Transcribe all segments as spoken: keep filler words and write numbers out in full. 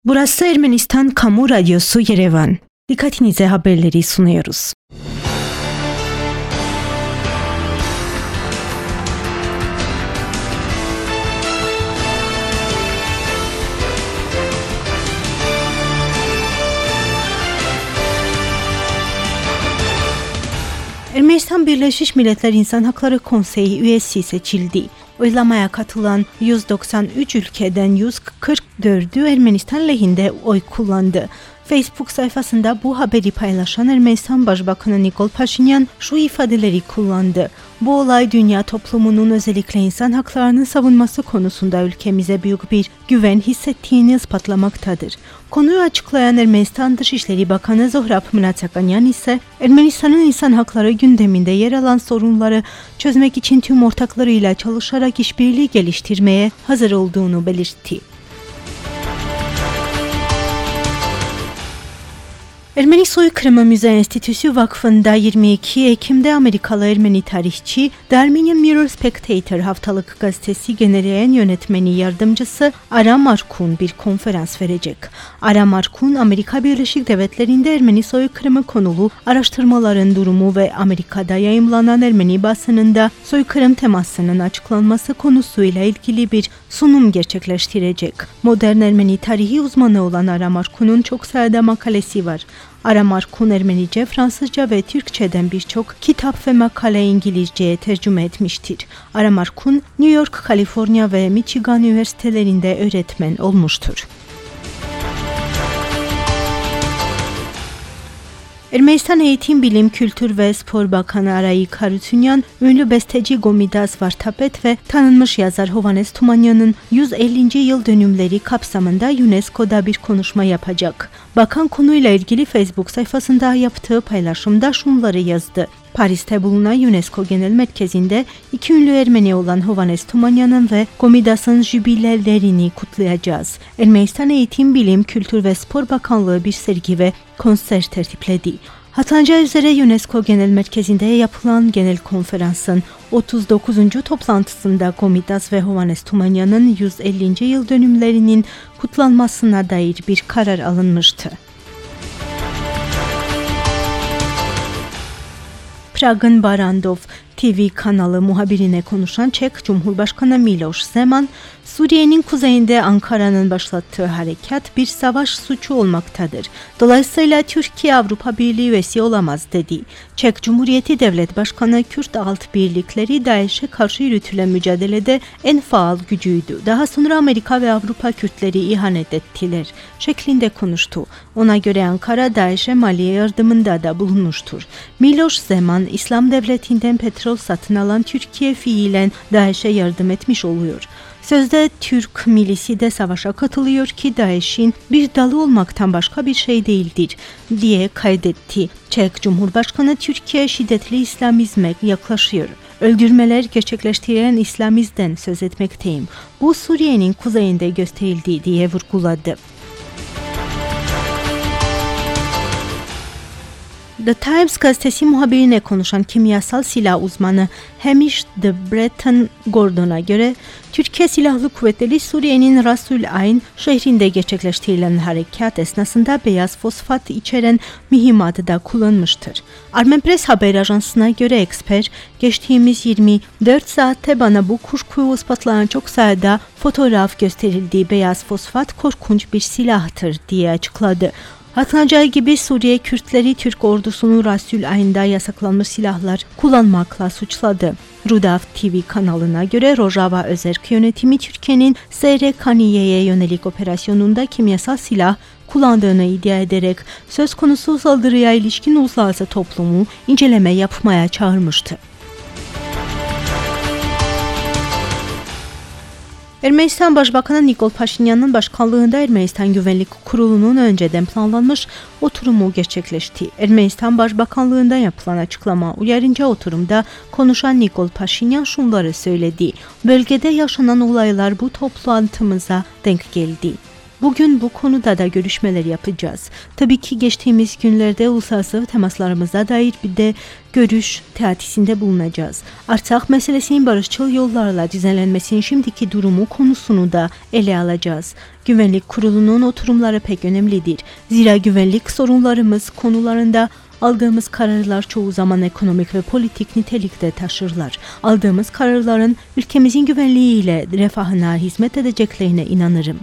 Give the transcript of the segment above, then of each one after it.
Burası Ermenistan Kamu Radyosu Yerevan. Dikkatinize haberleri sunuyoruz. Ermenistan Birleşmiş Milletler İnsan Hakları Konseyi üyesi seçildi. Oylamaya katılan yüz doksan üç ülkeden yüz kırk dördü Ermenistan lehinde oy kullandı. Facebook sayfasında bu haberi paylaşan Ermenistan Başbakanı Nikol Paşinyan şu ifadeleri kullandı. Bu olay dünya toplumunun özellikle insan haklarının savunması konusunda ülkemize büyük bir güven hissettiğini ispatlamaktadır. Konuyu açıklayan Ermenistan Dışişleri Bakanı Zohrab Mnatsakanyan ise Ermenistan'ın insan hakları gündeminde yer alan sorunları çözmek için tüm ortaklarıyla çalışarak işbirliği geliştirmeye hazır olduğunu belirtti. Ermeni Soykırımı Müze Enstitüsü Vakfı'nda yirmi iki Ekim'de Amerikalı Ermeni tarihçi The Armenian Mirror Spectator haftalık gazetesi genel yayın yönetmeni yardımcısı Aram Arkun bir konferans verecek. Aram Arkun, Amerika Birleşik Devletleri'nde Ermeni soykırımı konulu araştırmaların durumu ve Amerika'da yayımlanan Ermeni basınında soykırım temasının açıklanması konusuyla ilgili bir sunum gerçekleştirecek. Modern Ermeni tarihi uzmanı olan Aram Arkun'un çok sayıda makalesi var. Aram Arkun Ermenice, Fransızca ve Türkçeden birçok kitap ve makale İngilizceye tercüme etmiştir. Aram Arkun, New York, Kaliforniya ve Michigan üniversitelerinde öğretmen olmuştur. Ermenistan Eğitim, Bilim, Kültür ve Spor Bakanı Arayik Harutyunyan, ünlü besteci Gomidas Vartapet ve tanınmış yazar Hovhannes Tumanyan'ın yüz ellinci yıl dönümleri kapsamında UNESCO'da bir konuşma yapacak. Bakan konuyla ilgili Facebook sayfasında yaptığı paylaşımda şunları yazdı. Paris'te bulunan UNESCO Genel Merkezi'nde iki ünlü Ermeni olan Hovhannes Tumanyan'ın ve Gomidas'ın jübilelerini kutlayacağız. Ermenistan Eğitim, Bilim, Kültür ve Spor Bakanlığı bir sergi ve konser tertipledi. Hatırlanacağı üzere UNESCO Genel Merkezi'nde yapılan genel konferansın otuz dokuzuncu toplantısında Gomidas ve Hovhannes Tumanyan'ın yüz ellinci yıl dönümlerinin kutlanmasına dair bir karar alınmıştı. Prag'ın Barandov T V kanalı muhabirine konuşan Çek Cumhurbaşkanı Miloš Zeman, Suriye'nin kuzeyinde Ankara'nın başlattığı harekat bir savaş suçu olmaktadır. Dolayısıyla Türkiye Avrupa Birliği üyesi olamaz dedi. Çek Cumhuriyeti Devlet Başkanı, Kürt alt birlikleri DAEŞ'e karşı yürütülen mücadelede en faal gücüydü. Daha sonra Amerika ve Avrupa Kürtleri ihanet ettiler şeklinde konuştu. Ona göre Ankara DAEŞ'e maliye yardımında da bulunmuştur. Miloš Zeman, İslam Devleti'nden petrol satın alan Türkiye fiilen DAEŞ'e yardım etmiş oluyor. Sözde Türk milisi de savaşa katılıyor ki DAEŞ'in bir dalı olmaktan başka bir şey değildir diye kaydetti. Çek Cumhurbaşkanı, Türkiye şiddetli İslamizme yaklaşıyor. Öldürmeler gerçekleştiren İslamizmden söz etmekteyim. Bu Suriye'nin kuzeyinde gösterildi diye vurguladı. The Times gazetesi muhabirine konuşan kimyasal silah uzmanı Hamish de Breton Gordon'a göre Türkiye Silahlı Kuvvetleri Suriye'nin Rasul Ayn şehrinde gerçekleştirilen harekat esnasında beyaz fosfat içeren mühimmatı da kullanmıştır. Armen Press haber ajansına göre eksper, geçtiğimiz yirmi dört saatte bana bu kuşkuyu ispatlayan çok sayıda fotoğraf gösterildiği beyaz fosfat korkunç bir silahtır diye açıkladı. Hatırlanacağı gibi Suriye Kürtleri Türk ordusunun Rasul Ayn'da yasaklanmış silahlar kullanmakla suçladı. Rudav T V kanalına göre Rojava Özerk yönetimi Türkiye'nin Seyre Kaniye'ye yönelik operasyonunda kimyasal silah kullandığını iddia ederek söz konusu saldırıya ilişkin uluslararası toplumu inceleme yapmaya çağırmıştı. Ermenistan Başbakanı Nikol Paşinyan'ın başkanlığında Ermenistan Güvenlik Kurulu'nun önceden planlanmış oturumu gerçekleşti. Ermenistan Başbakanlığı'nda yapılan açıklama uyarınca oturumda konuşan Nikol Paşinyan şunları söyledi. Bölgede yaşanan olaylar bu toplantımıza denk geldi. Bugün bu konuda da görüşmeler yapacağız. Tabii ki geçtiğimiz günlerde uluslararası temaslarımıza dair bir de görüş teatisinde bulunacağız. Artsakh meselesinin barışçıl yollarla düzenlenmesinin şimdiki durumu konusunu da ele alacağız. Güvenlik Kurulu'nun oturumları pek önemlidir. Zira güvenlik sorunlarımız konularında aldığımız kararlar çoğu zaman ekonomik ve politik nitelikte taşırlar. Aldığımız kararların ülkemizin güvenliği ile refahına hizmet edeceklerine inanırım.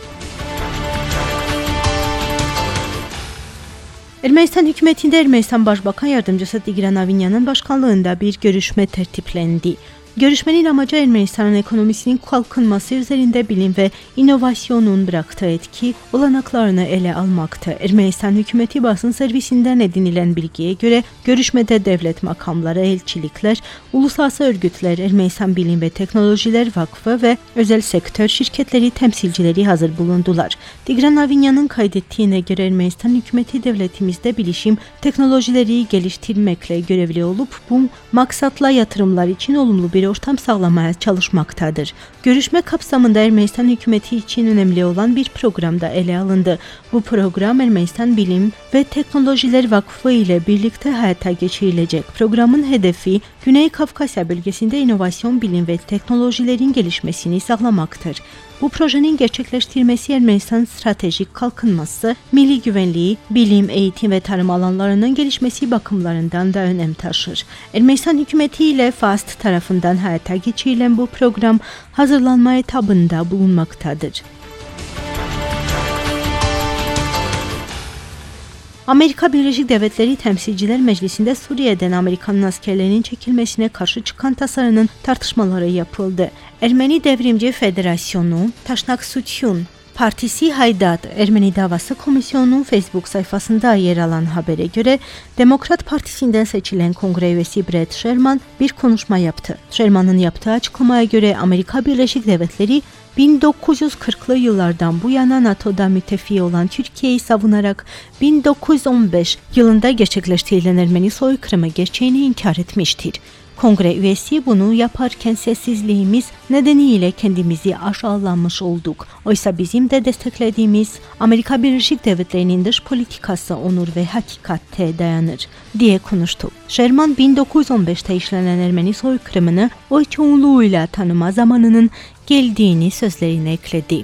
Ermənistan hükümetinde Ermənistan Başbakan Yardımcısı Tigran Avinyan'ın başkanlığında bir görüşme tertiplendi. Görüşmenin amacı Ermənistan'ın ekonomisinin kalkınması üzerinde bilim ve inovasyonun bıraktığı etki olanaklarını ele almaktı. Ermənistan hükümeti basın servisinden edinilen bilgiye göre görüşmede devlet makamları, elçilikler, uluslararası örgütler, Ermənistan Bilim ve Teknolojiler Vakfı ve özel sektör şirketleri temsilcileri hazır bulundular. Tigran Avinyan'ın kaydettiğine göre Ermənistan hükümeti devletimizde bilişim teknolojileri geliştirmekle görevli olup bu maksatla yatırımlar için olumlu bir ortam sağlamaya çalışmaktadır. Görüşme kapsamında Ermənistan hükümeti için önemli olan bir programda ele alındı. Bu program Ermənistan Bilim ve Teknolojiler Vakfı ile birlikte hayata geçirilecek. Programın hedefi Güney Kafkasya bölgesinde inovasyon, bilim ve teknolojilerin gelişmesini sağlamaktır. Bu projenin gerçekleştirmesi Ermənistan stratejik kalkınması, milli güvenliği, bilim, eğitim ve tarım alanlarının gelişmesi bakımlarından da önem taşır. Ermənistan hükümeti ile FAST tarafından hayata geçirilen bu program hazırlanma etabında bulunmaktadır. Amerika Birleşik Devletleri Temsilciler Meclisi'nde Suriye'den Amerikan askerlerinin çekilmesine karşı çıkan tasarının tartışmaları yapıldı. Ermeni Devrimci Federasyonu, Taşnak Sutyun Partisi Haydat Ermeni Davası Komisyonu'nun Facebook sayfasında yer alan habere göre Demokrat Partisi'nden seçilen kongre üyesi Brett Sherman bir konuşma yaptı. Sherman'ın yaptığı açıklamaya göre Amerika Birleşik Devletleri bin dokuz yüz kırklı yıllardan bu yana NATO'da müttefiki olan Türkiye'yi savunarak bin dokuz yüz on beş yılında gerçekleştirilen Ermeni soykırımı gerçeğini inkar etmiştir. Kongre üyesi bunu yaparken sessizliğimiz nedeniyle kendimizi aşağılamış olduk. Oysa bizim de desteklediğimiz Amerika Birleşik Devletleri'nin dış politikası onur ve hakikatte dayanır diye konuştu. Sherman bin dokuz yüz on beşte işlenen Ermeni soykırımını oy çoğunluğuyla tanıma zamanının geldiğini sözlerine ekledi.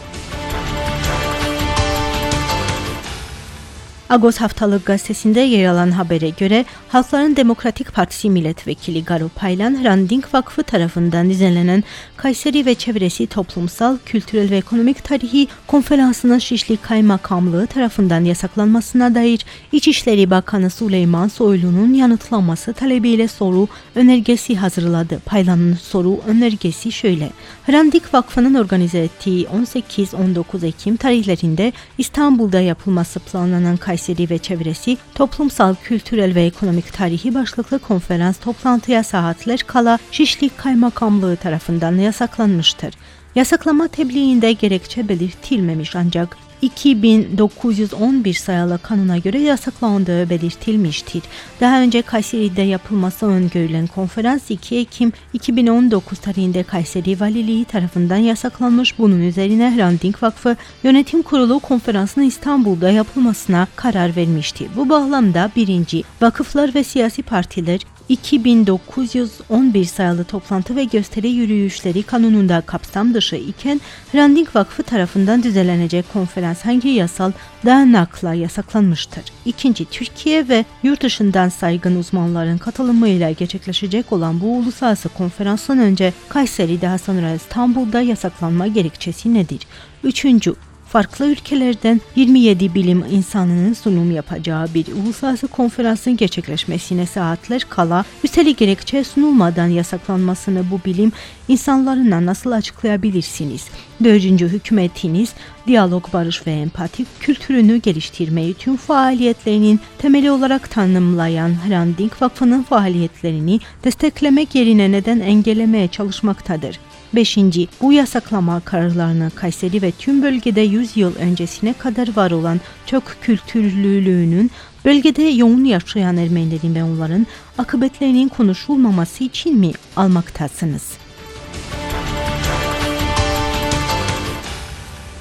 Agos Haftalık Gazetesi'nde yer alan habere göre Halkların Demokratik Partisi Milletvekili Garo Paylan, Hrant Vakfı tarafından düzenlenen Kayseri ve Çevresi Toplumsal, Kültürel ve Ekonomik Tarihi Konferansı'nın Şişli Kaymakamlığı tarafından yasaklanmasına dair İçişleri Bakanı Süleyman Soylu'nun yanıtlaması talebiyle soru önergesi hazırladı. Paylan'ın soru önergesi şöyle: Hrant Vakfı'nın organize ettiği on sekiz on dokuz Ekim tarihlerinde İstanbul'da yapılması planlanan Kayseri Kayseri ve Çevresi Toplumsal, Kültürel ve Ekonomik Tarihi başlıklı konferans toplantıya saatler kala Şişli Kaymakamlığı tarafından yasaklanmıştır. Yasaklama tebliğinde gerekçe belirtilmemiş ancak iki bin dokuz yüz on bir sayılı kanuna göre yasaklandığı belirtilmiştir. Daha önce Kayseri'de yapılması öngörülen konferans iki Ekim iki bin on dokuz tarihinde Kayseri Valiliği tarafından yasaklanmış. Bunun üzerine Hrant Vakfı Yönetim Kurulu konferansının İstanbul'da yapılmasına karar vermişti. Bu bağlamda birinci Vakıflar ve siyasi partiler iki bin dokuz yüz on bir sayılı toplantı ve gösteri yürüyüşleri kanununda kapsam dışı iken Hrant Vakfı tarafından düzenlenecek konferans hangi yasal dayanakla yasaklanmıştır? İkinci, Türkiye ve yurt dışından saygın uzmanların katılımıyla gerçekleşecek olan bu uluslararası konferanstan önce Kayseri, daha sonra İstanbul'da yasaklanma gerekçesi nedir? Üçüncü, farklı ülkelerden yirmi yedi bilim insanının sunum yapacağı bir uluslararası konferansın gerçekleşmesine saatler kala, üstelik gerekçe sunulmadan yasaklanmasını bu bilim insanlarına nasıl açıklayabilirsiniz? Dördüncü, hükümetiniz diyalog, barış ve empati kültürünü geliştirmeyi tüm faaliyetlerinin temeli olarak tanımlayan Hrant Vakfı'nın faaliyetlerini desteklemek yerine neden engellemeye çalışmaktadır? Beşinci, bu yasaklama kararlarını Kayseri ve tüm bölgede yüz yıl öncesine kadar var olan çok kültürlülüğünün, bölgede yoğun yaşayan Ermenilerin ve onların akıbetlerinin konuşulmaması için mi almaktasınız?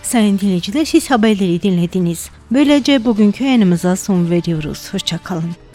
Sayın dinleyiciler, siz haberleri dinlediniz. Böylece bugünkü yayınımıza son veriyoruz. Hoşça kalın.